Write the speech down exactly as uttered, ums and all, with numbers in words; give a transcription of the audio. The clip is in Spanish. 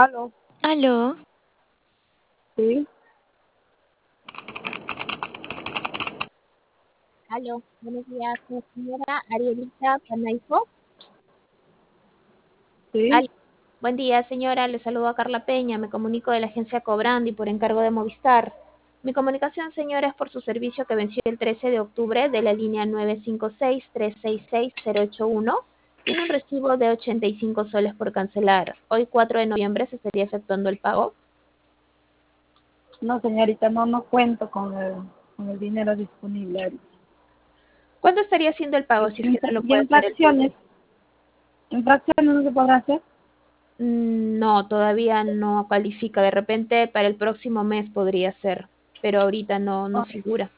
Aló, Aló, sí, Aló, buenos días, con la señora Arielita Panayco. sí. Aló, buen día, señora, le saludo a Carla Peña, me comunico de la agencia Cobrandi por encargo de Movistar. Mi comunicación, señora, es por su servicio que venció el trece de octubre de la línea nueve cinco seis, tres seis seis, cero ocho uno. Tiene un recibo de ochenta y cinco soles por cancelar. Hoy, cuatro de noviembre, se estaría efectuando el pago. No, señorita, no, no cuento con el, con el dinero disponible ahorita. ¿Cuándo estaría haciendo el pago Y, si es que no infra- lo y puede en hacer el fracciones, lunes? en fracciones no se podrá hacer. Mm, No, todavía no califica. De repente para el próximo mes podría ser, pero ahorita no, no O, figura.